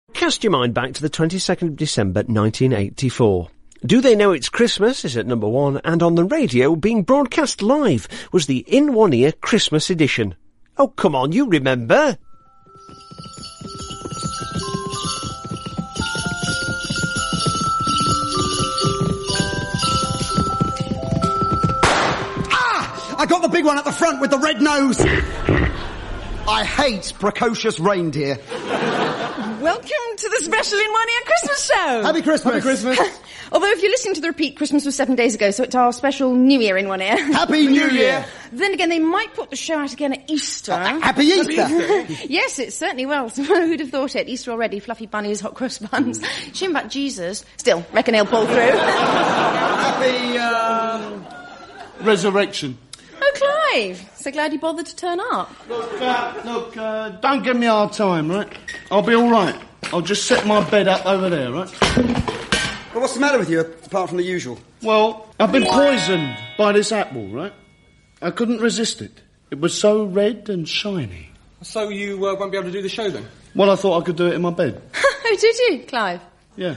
Cast your mind back to the 22nd of December 1984. Do They Know It's Christmas is at number 1, and on the radio, being broadcast live, was the In One Ear Christmas edition. Oh, come on, you remember? I got the big one at the front with the red nose. I hate precocious reindeer. Welcome to the special In One Ear Christmas show. Happy Christmas. Happy Christmas. Although if you're listening to the repeat, Christmas was 7 days ago, so it's our special New Year In One Ear. Happy New Year. Then again, they might put the show out again at Easter. Happy Easter. Yes, it certainly will. Who'd have thought it? Easter already, fluffy bunnies, hot cross buns. Shame about Jesus. Still, reckon he'll pull through. Happy, resurrection. Oh, Clive. So glad you bothered to turn up. Look, don't give me a hard time, right? I'll be all right. I'll just set my bed up over there, right? Well, what's the matter with you, apart from the usual? Well, I've been poisoned by this apple, right? I couldn't resist it. It was so red and shiny. So you won't be able to do the show then? Well, I thought I could do it in my bed. Oh, did you, Clive? Yeah.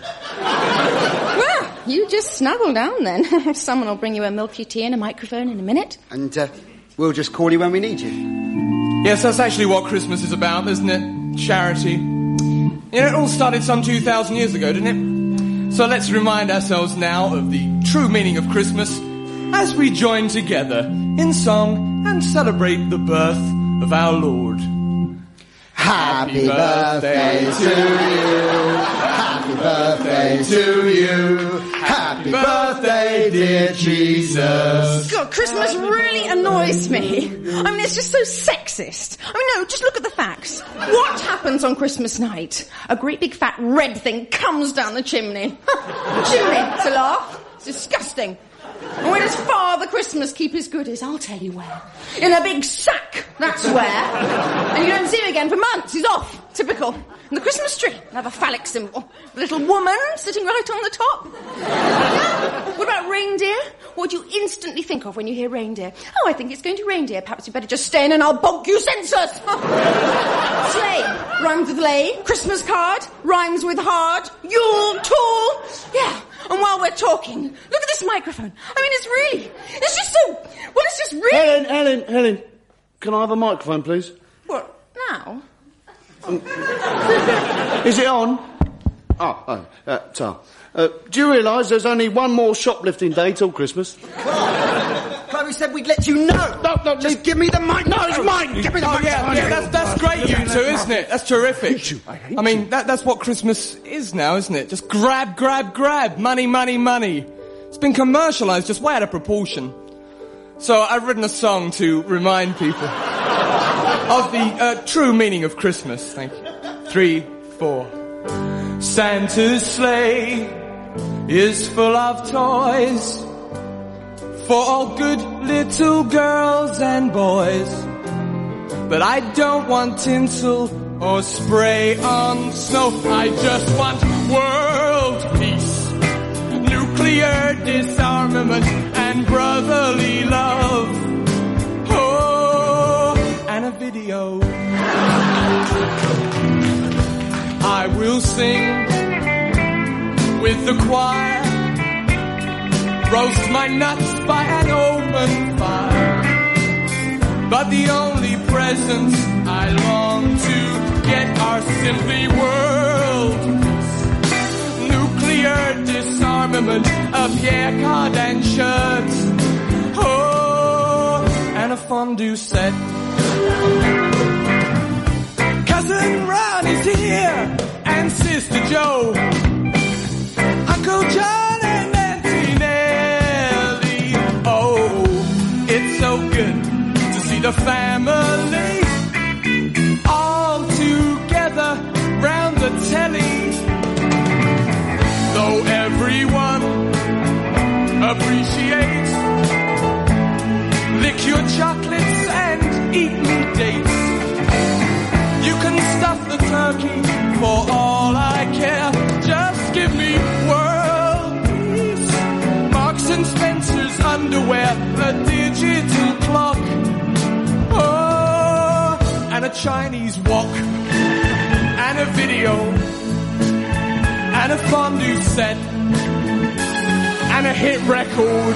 Well, you just snuggle down then. Someone will bring you a milky tea and a microphone in a minute. And we'll just call you when we need you. Yes, that's actually what Christmas is about, isn't it? Charity. You know, it all started some 2,000 years ago, didn't it? So let's remind ourselves now of the true meaning of Christmas as we join together in song and celebrate the birth of our Lord. Happy birthday to you. Happy birthday to you. Happy birthday, dear Jesus. God, Christmas really annoys me. I mean, it's just so sexist. I mean, no, just look at the facts. What happens on Christmas night? A great big fat red thing comes down the chimney. Chimney, it's a laugh. It's disgusting. And where does Father Christmas keep his goodies? I'll tell you where. In a big sack, that's where. And you don't see him again for months. He's off. Typical. And the Christmas tree, another phallic symbol. A little woman sitting right on the top. What about reindeer? What do you instantly think of when you hear reindeer? Oh, I think it's going to reindeer. Perhaps you better just stay in and I'll bog you senseless. Sleigh rhymes with lay. Christmas card rhymes with hard. Yule tall. Yeah. And while we're talking, look at this microphone. I mean, it's just so, well, it's just really... Helen, can I have a microphone, please? What, now? Is it on? Do you realise there's only one more shoplifting day till Christmas? Chloe said we'd let you know. No, just give me the mic. No, it's mine. Give me the mic. Yeah, that's great, you two, isn't it? That's terrific. I mean, that's what Christmas is now, isn't it? Just grab. Money, money, money. It's been commercialised just way out of proportion. So I've written a song to remind people of the true meaning of Christmas. Thank you. 3, 4. Santa's sleigh is full of toys for all good little girls and boys. But I don't want tinsel or spray on snow. I just want world peace, nuclear disarmament and brotherly love. Oh, and a video. I will sing with the choir, roast my nuts by an open fire. But the only presents I long to get are simply world peace, nuclear disarmament, a Pierre Cardin shirt, oh, and a fondue set. Cousin Ron is here, and Sister Jo, Uncle John and Auntie Nellie. Oh, it's so good to see the family all together round the telly. Though everyone appreciates lick your chocolates and eat me dates. You can stuff the turkey for all I care. Just give me world peace, Marks and Spencer's underwear, a digital clock, oh, and a Chinese wok, and a video. fondue set, and a hit record.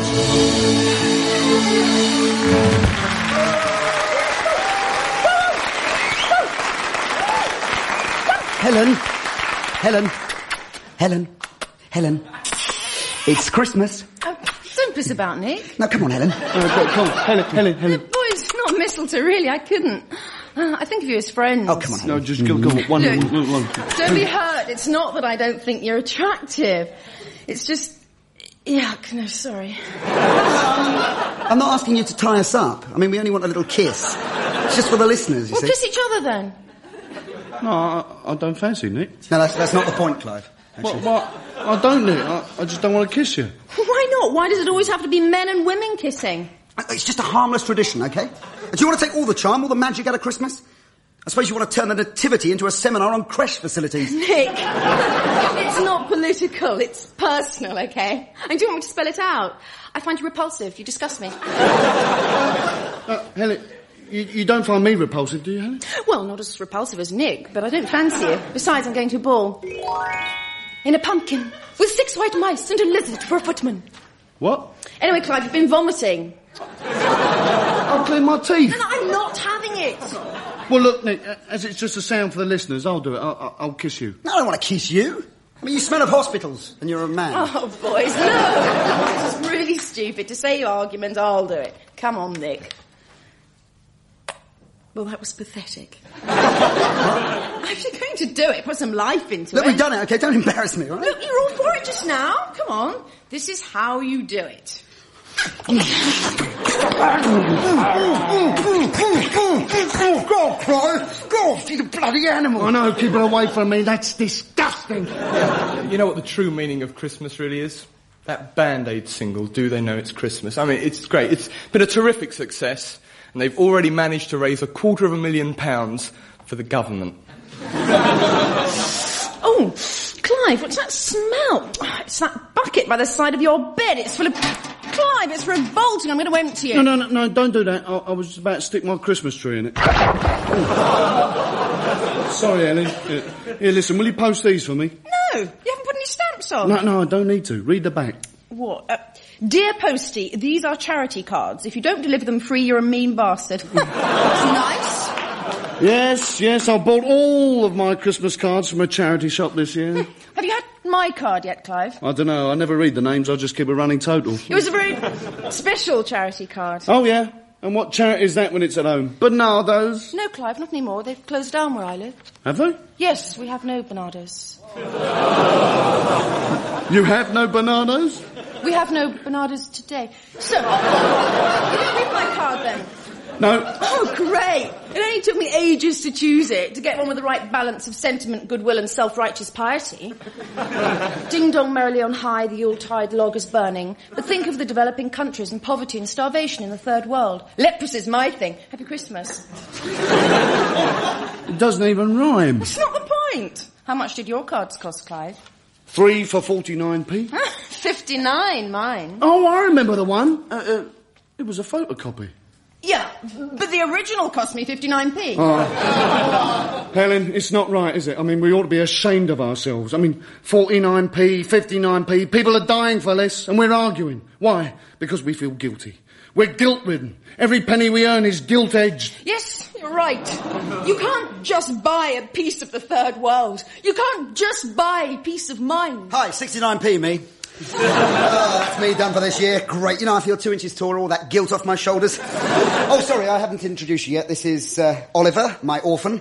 Helen. It's Christmas. Oh, don't piss about, Nick. No, come on, Helen. Come on, Helen. Boys, not mistletoe, really, I couldn't. I think of you as friends. Oh, come on, Helen. No, just go on. One. Don't be hurt. It's not that I don't think you're attractive. It's just... Yuck, no, sorry. I'm not asking you to tie us up. I mean, we only want a little kiss. It's just for the listeners, you see. Well, kiss each other, then. No, I don't fancy Nick. No, that's not the point, Clive. What? I don't, Nick. I just don't want to kiss you. Why not? Why does it always have to be men and women kissing? It's just a harmless tradition, okay? Do you want to take all the charm, all the magic out of Christmas? I suppose you want to turn the nativity into a seminar on creche facilities. Nick, it's not political, it's personal, okay? And do you want me to spell it out? I find you repulsive, you disgust me. Helen, you don't find me repulsive, do you, Helen? Well, not as repulsive as Nick, but I don't fancy you. Besides, I'm going to a ball. In a pumpkin, with 6 white mice and a lizard for a footman. What? Anyway, Clive, you've been vomiting. I'll clean my teeth. And I'm not having it. Well, look, Nick, as it's just a sound for the listeners, I'll do it. I'll kiss you. No, I don't want to kiss you. I mean, you smell of hospitals, and you're a man. Oh, boys, no. This is really stupid. To save argument, I'll do it. Come on, Nick. Well, that was pathetic. If you're going to do it, put some life into Look, it. we've done it, okay? Don't embarrass me, all right? Look, you're all for it just now. Come on. This is how you do it. God, Clive! God, you bloody animal! I know, keep it away from me. That's disgusting. You know what the true meaning of Christmas really is? That Band-Aid single, Do They Know It's Christmas? I mean, it's great. It's been a terrific success, and they've already managed to raise £250,000 for the government. Oh, Clive, what's that smell? Oh, it's that bucket by the side of your bed. It's full of... Clive, it's revolting. I'm going to empty it. No, don't do that. I was just about to stick my Christmas tree in it. Sorry, Ellie. Here, listen, will you post these for me? No, you haven't put any stamps on. No, I don't need to. Read the back. What? Dear Postie, these are charity cards. If you don't deliver them free, you're a mean bastard. Nice. Yes, I bought all of my Christmas cards from a charity shop this year. Have you had my card yet, Clive? I don't know. I never read the names. I just keep a running total. It was a very special charity card. Oh, yeah? And what charity is that when it's at home? Bernardo's? No, Clive, not anymore. They've closed down where I live. Have they? Yes, we have no Bernardo's. You have no Bernardo's? We have no Bernardo's today. So, you didn't read my card then? No. Oh, great. It only took me ages to choose it, to get one with the right balance of sentiment, goodwill and self-righteous piety. Ding dong merrily on high, the Yuletide log is burning. But think of the developing countries and poverty and starvation in the third world. Leprosy's my thing. Happy Christmas. It doesn't even rhyme. That's not the point. How much did your cards cost, Clive? 3 for 49p. 59, mine. Oh, I remember the one. It was a photocopy. Yeah, but the original cost me 59p. Oh. Helen, it's not right, is it? I mean, we ought to be ashamed of ourselves. I mean, 49p, 59p, people are dying for less, and we're arguing. Why? Because we feel guilty. We're guilt-ridden. Every penny we earn is guilt-edged. Yes, you're right. You can't just buy a piece of the third world. You can't just buy peace of mind. Hi, 69p, me. That's me done for this year. Great. You know, I feel 2 inches taller, all that guilt off my shoulders. Oh, sorry, I haven't introduced you yet. This is Oliver, my orphan.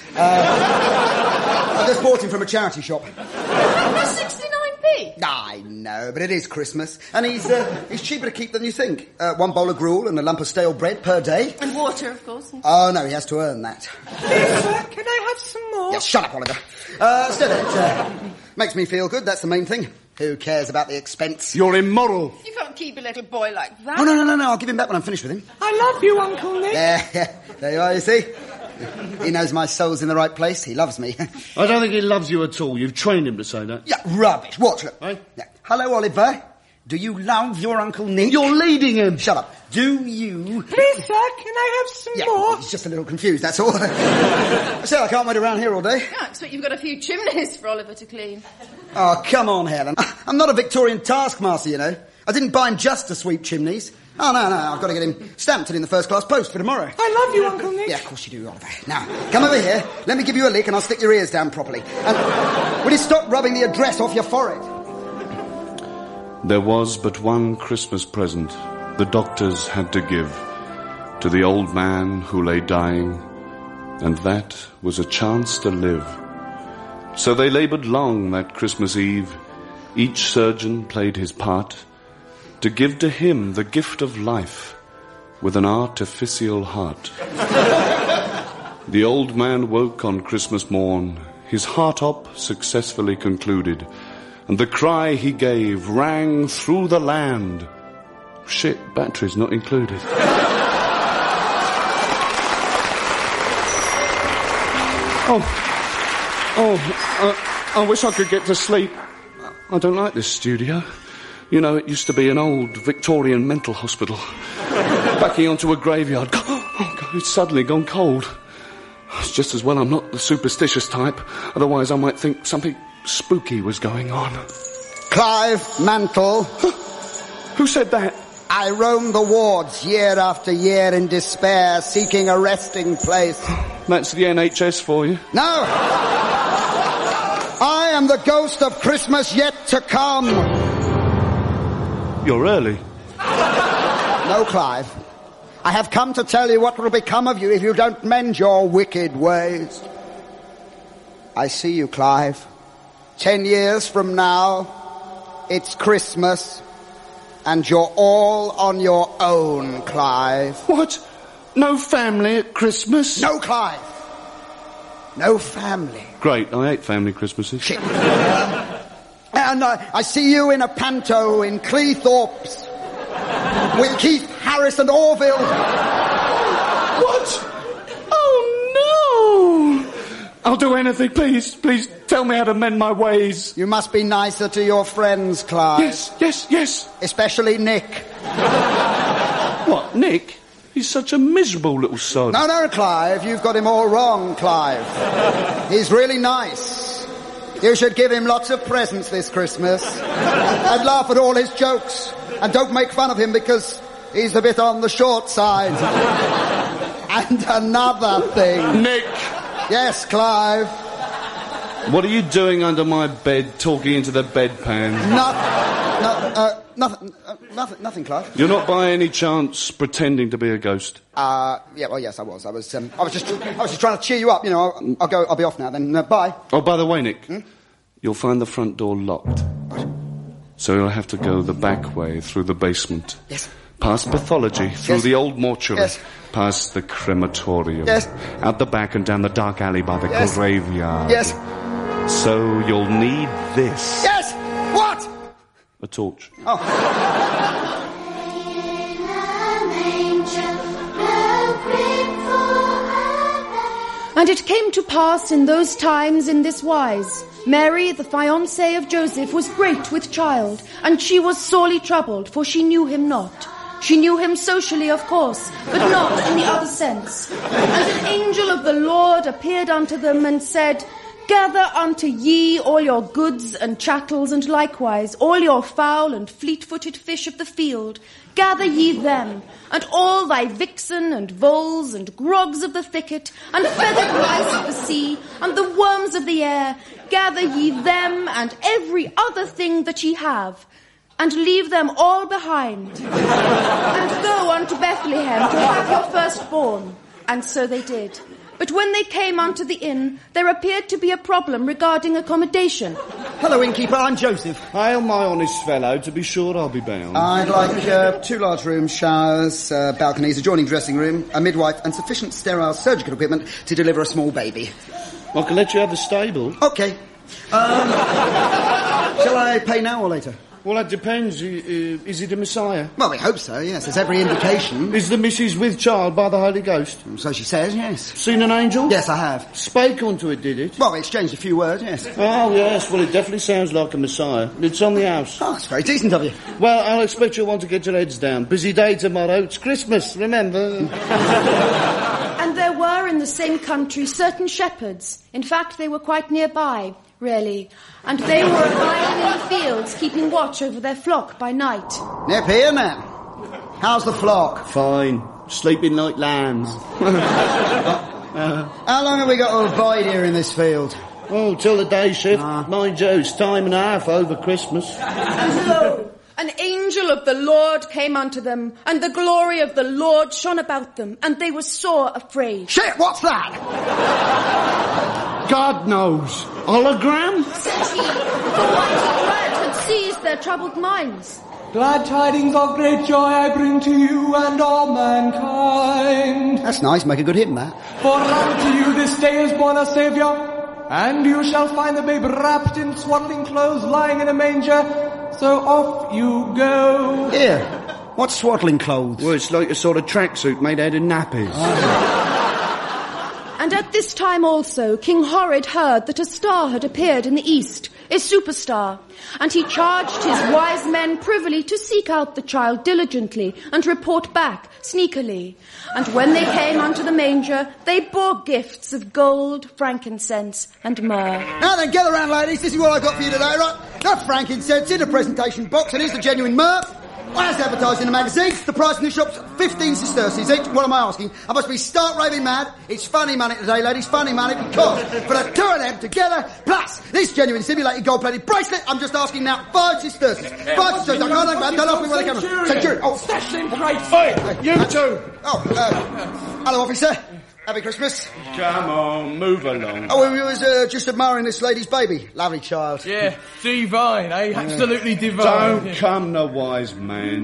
I just bought him from a charity shop. That's 69p. I know, but it is Christmas. And he's cheaper to keep than you think. 1 bowl of gruel and a lump of stale bread per day. And water, of course. Oh, no, he has to earn that. Can I have some more? Yeah, shut up, Oliver. Still, it makes me feel good, that's the main thing. Who cares about the expense? You're immoral. You can't keep a little boy like that. Oh, no, I'll give him back when I'm finished with him. I love you, Uncle Nick. There you are, you see. He knows my soul's in the right place. He loves me. I don't think he loves you at all. You've trained him to say that. Yeah, rubbish. Watch, look. Hey? Yeah. Hello, Oliver. Do you love your Uncle Nick? You're leading him. Shut up. Do you... Please, sir, can I have some more? He's just a little confused, that's all. I said I can't wait around here all day. I expect you've got a few chimneys for Oliver to clean. Oh, come on, Helen. I'm not a Victorian taskmaster, you know. I didn't buy him just to sweep chimneys. Oh, no, I've got to get him stamped in the first-class post for tomorrow. I love you, Uncle Nick. Yeah, of course you do, Oliver. Now, come over here, let me give you a lick and I'll stick your ears down properly. And will you stop rubbing the address off your forehead? There was but one Christmas present the doctors had to give to the old man who lay dying, and that was a chance to live. So they laboured long that Christmas Eve. Each surgeon played his part to give to him the gift of life with an artificial heart. The old man woke on Christmas morn, his heart-op successfully concluded, and the cry he gave rang through the land. Shit, batteries not included. I wish I could get to sleep. I don't like this studio. You know, it used to be an old Victorian mental hospital. Backing onto a graveyard. Oh, God, it's suddenly gone cold. It's just as well I'm not the superstitious type. Otherwise I might think something spooky was going on. Clive Mantle. Who said that? I roam the wards year after year in despair, seeking a resting place. That's the NHS for you. No! I am the ghost of Christmas yet to come. You're early. No, Clive. I have come to tell you what will become of you if you don't mend your wicked ways. I see you, Clive. 10 years from now, it's Christmas, and you're all on your own, Clive. What? No family at Christmas? No, Clive. No family. Great, I hate family Christmases. Shit. And I see you in a panto in Cleethorpes with Keith Harris and Orville. What? Oh, no! I'll do anything, please. Please tell me how to mend my ways. You must be nicer to your friends, Clive. Yes. Especially Nick. What, Nick? He's such a miserable little sod. No, Clive, you've got him all wrong, Clive. He's really nice. You should give him lots of presents this Christmas. And laugh at all his jokes. And don't make fun of him because he's a bit on the short side. And another thing. Nick! Yes, Clive? What are you doing under my bed, talking into the bedpan? Nothing, Clive. You're not by any chance pretending to be a ghost? Yes, I was. I was just trying to cheer you up, you know. I'll be off now then. Bye. Oh, by the way, Nick, you'll find the front door locked. So you'll have to go the back way through the basement. Yes. Past pathology, through the old mortuary. Yes. Past the crematorium. Yes. Out the back and down the dark alley by the graveyard. Yes. So you'll need this. Yes! What? A torch. Oh. And it came to pass in those times in this wise. Mary, the fiancée of Joseph, was great with child, and she was sorely troubled, for she knew him not. She knew him socially, of course, but not in the other sense. And an angel of the Lord appeared unto them and said, Gather unto ye all your goods and chattels, and likewise all your fowl and fleet-footed fish of the field. Gather ye them, and all thy vixen and voles and grogs of the thicket, and feathered mice of the sea, and the worms of the air. Gather ye them, and every other thing that ye have, and leave them all behind, and go unto Bethlehem to have your firstborn. And so they did. But when they came unto the inn, there appeared to be a problem regarding accommodation. Hello, innkeeper, I'm Joseph. Hail, my honest fellow, to be sure I'll be bound. I'd like 2 large rooms, showers, balconies, adjoining dressing room, a midwife, and sufficient sterile surgical equipment to deliver a small baby. I can let you have the stable. Okay. Shall I pay now or later? Well, that depends. Is he the Messiah? Well, we hope so, yes. There's every indication. Is the missus with child by the Holy Ghost? So she says, yes. Seen an angel? Yes, I have. Spake unto it, did it? Well, we exchanged a few words, yes. Oh, yes. Well, it definitely sounds like a Messiah. It's on the house. Oh, that's very decent of you. Well, I'll expect you'll want to get your heads down. Busy day tomorrow. It's Christmas, remember? And there were in the same country certain shepherds. In fact, they were quite nearby, really. And they were abiding in the fields, keeping watch over their flock by night. Nip here, man. How's the flock? Fine. Sleeping like lambs. How long have we got to abide here in this field? Oh, till the day shift. Mind you, it's time and a half over Christmas. And lo, an angel of the Lord came unto them, and the glory of the Lord shone about them, and they were sore afraid. Shit, what's that? God knows. Hologram? Said he, for want of bread had seized their troubled minds. Glad tidings of great joy I bring to you and all mankind. That's nice, make a good hymn, that. For unto you this day is born a Saviour, and you shall find the babe wrapped in swaddling clothes, lying in a manger. So off you go. Here, what's swaddling clothes? Well, it's like a sort of tracksuit made out of nappies. And at this time also, King Horrid heard that a star had appeared in the east, a superstar, and he charged his wise men privily to seek out the child diligently and report back sneakily. And when they came unto the manger, they bore gifts of gold, frankincense, and myrrh. Now then, gather round, ladies. This is what I've got for you today, right? Got frankincense in a presentation box, and here's the genuine myrrh. As advertised in the magazines, the price in the shop's 15 sesterces each. What am I asking? I must be stark raving mad. It's funny money today, ladies, funny money, because for the two of them together, plus this genuine simulated gold-plated bracelet, I'm just asking now 5 sesterces. 5 sesterces. I can't grab. Don't ask me where they come from. Centurion. Oh, Stash them crates. Oi, you two. Oh, hello, officer. Happy Christmas. Come on, move along. Oh, we was just admiring this lady's baby. Lovely child. Yeah, divine, eh? Absolutely divine. Don't come the wise man.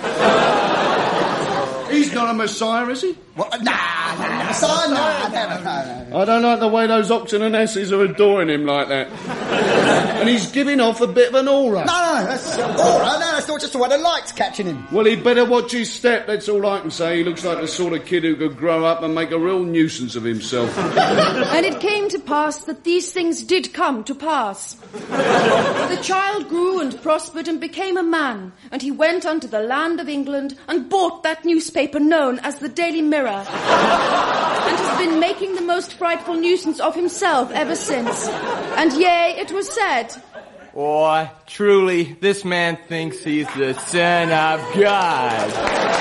He's not a Messiah, is he? What? Nah, Messiah, no. I don't like the way those Oxon and S's are adoring him like that. And he's giving off a bit of an aura. No, that's aura. No, that's not just the way the light's catching him. Well, he'd better watch his step, that's all I can say. He looks like the sort of kid who could grow up and make a real nuisance of himself. And it came to pass that these things did come to pass. The child grew and prospered and became a man, and he went unto the land of England and bought that newspaper known as the Daily Mirror, and has been making the most frightful nuisance of himself ever since. And yea, it was said, Boy, truly, this man thinks he's the Son of God.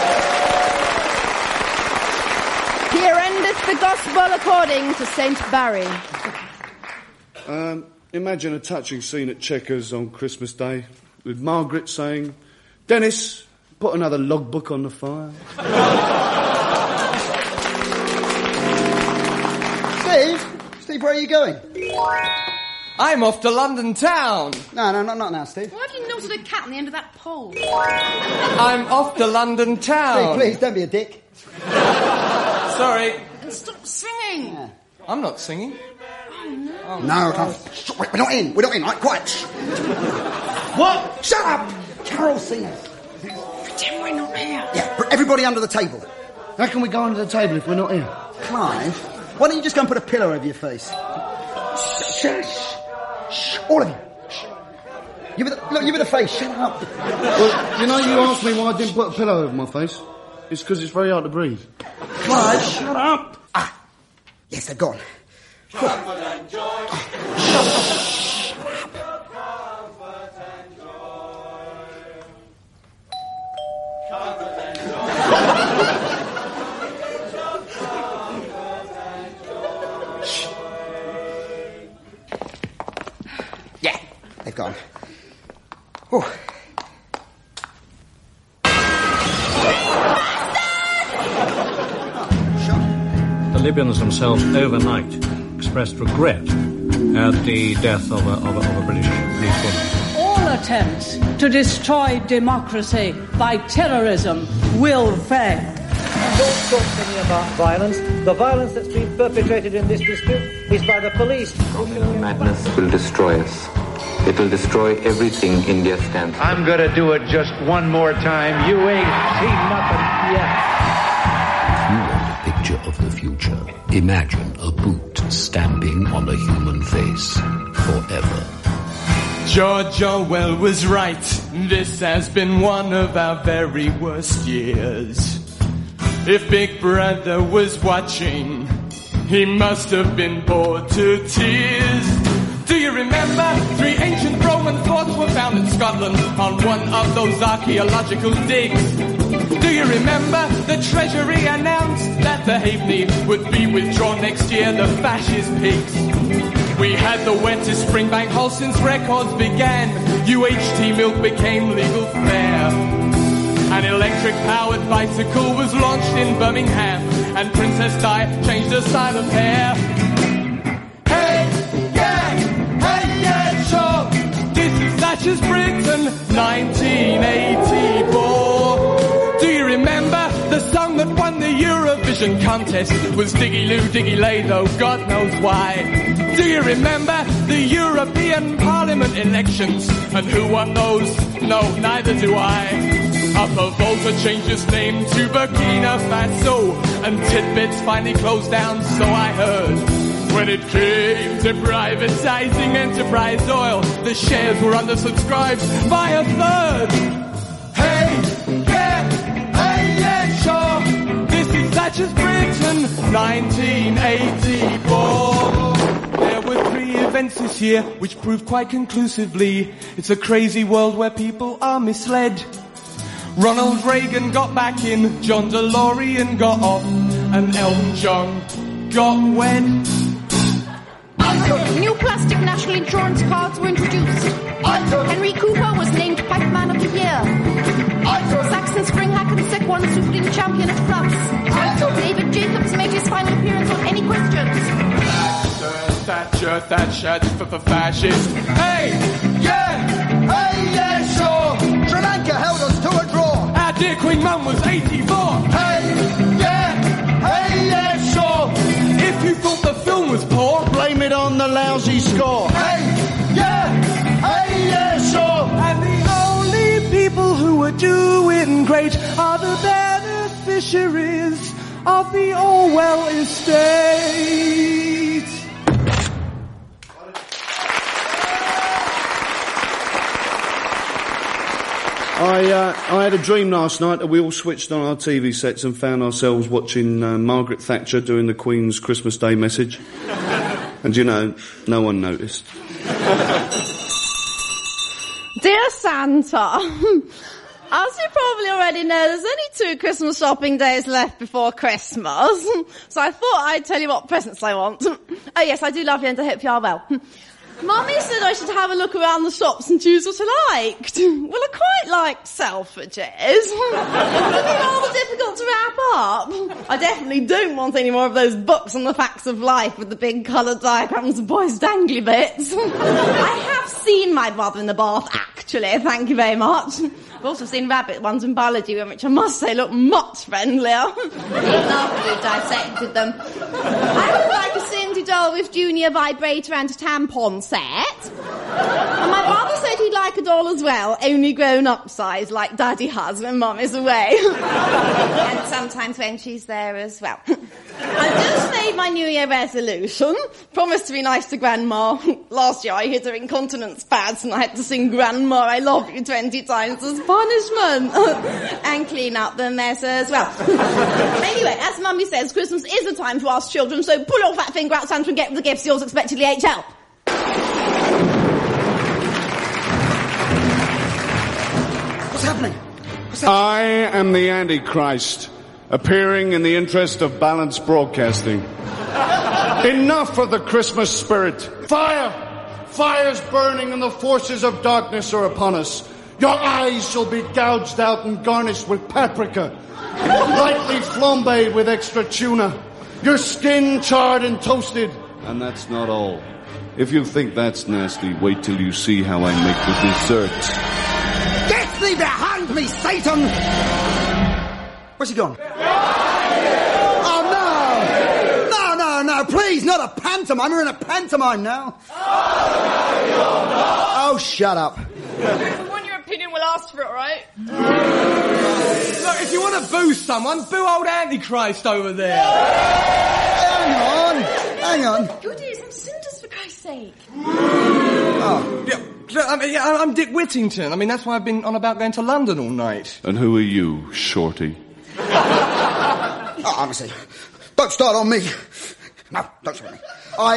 Here endeth the Gospel according to St. Barry. Imagine a touching scene at Chequers on Christmas Day, with Margaret saying, Dennis, put another logbook on the fire. Steve, where are you going? I'm off to London town. No, not now, Steve. Why have you knotted a cat on the end of that pole? I'm off to London town. Steve, please, don't be a dick. Sorry. And stop singing. Yeah. I'm not singing. No, we're not in, right? Quiet. What? Shut up! Carol singers. Pretend we're not here. Yeah, everybody under the table. How can we go under the table if we're not here? Clive, why don't you just go and put a pillow over your face? Shh. All of you. Shh. You with the face, shut up. Well, you know, you asked me why I didn't put a pillow over my face. It's because it's very hard to breathe. Clive, shut up. Yes, they're gone. Comfort and joy. Yeah, they've gone. Oh. The Libyans themselves overnight expressed regret at the death of a British policewoman. All attempts to destroy democracy by terrorism will fail. Don't talk to me about violence. The violence that's been perpetrated in this district is by the police. Madness will destroy us. It will destroy everything India stands for. I'm gonna do it just one more time. You ain't seen nothing yet. If you want a picture of the future, imagine a boot stamping on a human face forever. George Orwell was right. This has been one of our very worst years. If Big Brother was watching, he must have been bored to tears. Do you remember 3 ancient Roman forts were found in Scotland on one of those archaeological digs? Do you remember the Treasury announced that the Halfpenny would be withdrawn next year, the fascist pigs? We had the wettest Springbank hole since records began. UHT milk became legal fare. An electric-powered bicycle was launched in Birmingham, and Princess Di changed her style of hair. Thatcher's Britain, 1984. Do you remember the song that won the Eurovision contest? It was Diggy Loo, Diggy Lay, though God knows why. Do you remember the European Parliament elections? And who won those? No, neither do I. Upper Volta changed its name to Burkina Faso, and Titbits finally closed down, so I heard. When it came to privatizing Enterprise Oil, the shares were undersubscribed by a third. Hey, yeah, sure. This is Thatcher's Britain, 1984. There were 3 events this year which proved quite conclusively it's a crazy world where people are misled. Ronald Reagan got back in, John DeLorean got off, and Elton John got wed. New plastic national insurance cards were introduced. Henry Cooper was named Pipeman of the Year. Saxon Spring Hackensack won Supreme Champion of Clubs. David Jacobs made his final appearance on Any Questions. Thatcher, fascist. Hey, yeah, sure. Sri Lanka held us to a draw. Our dear Queen Mum was 84. Hey, yeah, sure. If you thought the film was poor, blame it on the lousy score. Hey, yeah, sure. And the only people who are doing great are the beneficiaries of the Orwell estate. I had a dream last night that we all switched on our TV sets and found ourselves watching Margaret Thatcher doing the Queen's Christmas Day message. And you know, no one noticed. Dear Santa, as you probably already know, there's only 2 Christmas shopping days left before Christmas. So I thought I'd tell you what presents I want. Oh yes, I do love you and I hope you are well. Mummy said I should have a look around the shops and choose what I liked. Well, I quite like Selfridges. It's rather difficult to wrap up. I definitely don't want any more of those books on the facts of life with the big coloured diagrams of boys' dangly bits. I have seen my brother in the bath, actually, thank you very much. I've also seen rabbit ones in biology, which I must say look much friendlier. Even after we dissected them. I would like a Cindy doll with junior vibrator and a tampon set. And my brother said he'd like a doll as well, only grown-up size, like Daddy has when Mum is away. And sometimes when she's there as well. I've just made my New Year resolution. Promised to be nice to Grandma. Last year I hid her incontinence pads and I had to sing Grandma, I love you 20 times as punishment. And clean up the mess as well. Anyway, as Mummy says, Christmas is the time for us children, so pull your fat finger out, Santa, and get the gifts yours expectedly HL. What's happening? I am the Antichrist, appearing in the interest of balanced broadcasting. Enough of the Christmas spirit. Fire! Fire's burning and the forces of darkness are upon us. Your eyes shall be gouged out and garnished with paprika, lightly flambéed with extra tuna, your skin charred and toasted. And that's not all. If you think that's nasty, wait till you see how I make the dessert. Get thee behind me, Satan! Where's he gone? Oh, no, please, not a pantomime. We're in a pantomime now. Oh, shut up. If we want your opinion, we'll ask for it, all right? Look, if you want to boo someone, boo old Antichrist over there. Hang on. Goody, some cinders, for Christ's sake. Oh. Yeah, I'm Dick Whittington. I mean, that's why I've been on about going to London all night. And who are you, Shorty? Oh, honestly, don't start on me. No, don't start on me.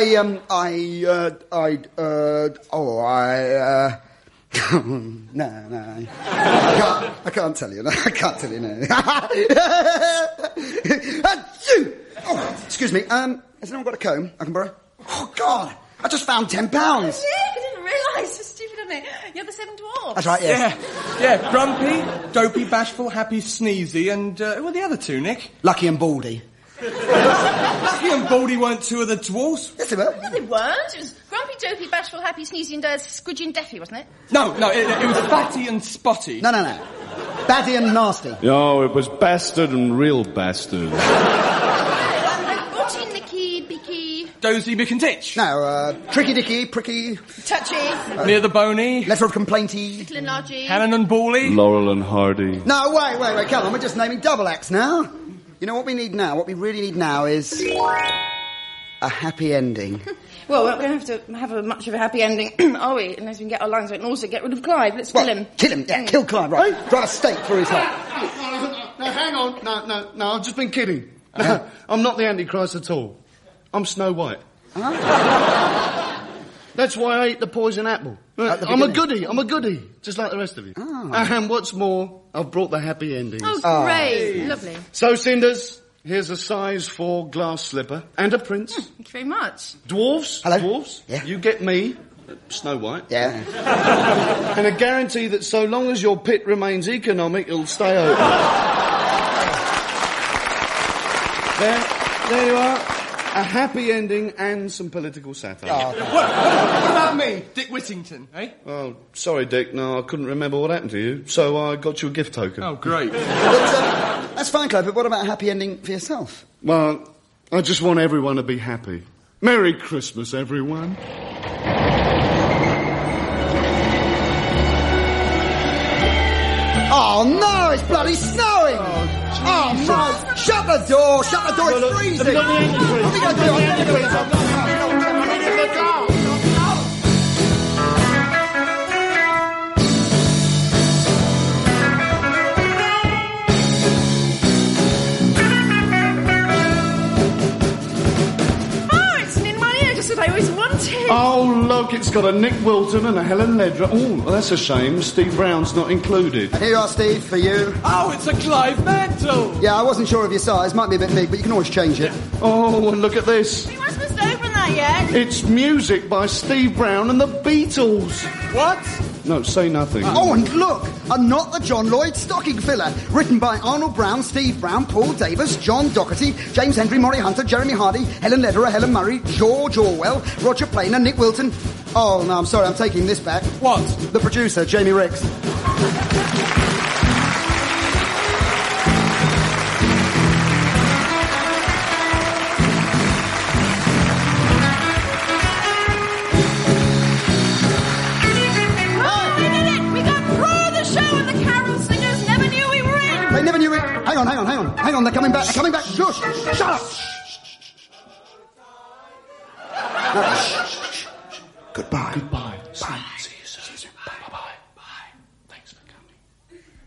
No. I can't tell you. No, I can't tell you. No. Oh, excuse me. Has anyone got a comb I can borrow? Oh God, I just found £10. I didn't realise. It's stupid, isn't it? You're the Seven Dwarfs. That's right. Yes. Yeah. Grumpy, Dopey, Bashful, Happy, Sneezy, and who were the other two, Nick? Lucky and Baldy. Lucky and Baldy weren't two of the dwarfs. Yes, they were. No, they weren't. It was Grumpy, Dopey, Bashful, Happy, Sneezy, and Squidgy and Deafy, wasn't it? No, it was Fatty and Spotty. No. Batty and Nasty. No, it was Bastard and Real Bastard. Naughty, Nicky, Beaky... Dozy, Bick and Titch. No, Tricky Dicky, Pricky... Touchy. Near the Bony. Letter of Complainty. Little and Largy. Hannon and Bally. Laurel and Hardy. No, wait, come on, we're just naming double acts now. You know what we need now? What we really need now is a happy ending. Well, we're going to have to have much of a happy ending, are we? Unless we can get our lungs right and also get rid of Clive. Let's kill him. Kill him, yeah, kill Clive, right. Drive a stake through his heart. No, hang on. No, I've just been kidding. No, I'm not the Antichrist at all. I'm Snow White. That's why I ate the poison apple. I'm a goodie, just like the rest of you. Oh. And what's more, I've brought the happy endings. Oh, great. Lovely. So, Cinders, here's a size 4 glass slipper and a prince. Thank you very much. Dwarves? Hello? Dwarves? Yeah. You get me, Snow White. Yeah. And a guarantee that so long as your pit remains economic, it'll stay open. There you are. A happy ending and some political satire. Oh. What about me, Dick Whittington, eh? Oh, sorry, Dick. No, I couldn't remember what happened to you, so I got you a gift token. Oh, great. That's fine, Clive, but what about a happy ending for yourself? Well, I just want everyone to be happy. Merry Christmas, everyone. Oh, no, it's bloody snowing! Oh, no! Shut the door, it's freezing! What are we going to do? I always wanted. Oh, look, it's got a Nick Wilton and a Helen Ledger. Oh, that's a shame. Steve Brown's not included. Here you are, Steve, for you. Oh, it's a Clive Mantle. Yeah, I wasn't sure of your size. Might be a bit big, but you can always change it. Oh, and look at this. We weren't supposed to open that yet. It's music by Steve Brown and the Beatles. What? No, say nothing. Oh, and look, a Not the John Lloyd stocking filler, written by Arnold Brown, Steve Brown, Paul Davis, John Doherty, James Henry, Maury Hunter, Jeremy Hardy, Helen Lederer, Helen Murray, George Orwell, Roger Planer, Nick Wilton. Oh, no, I'm sorry, I'm taking this back. What? The producer, Jamie Ricks. Hang on, they're coming back, Shush! Shut up! No, shh. Goodbye. Goodbye. Bye.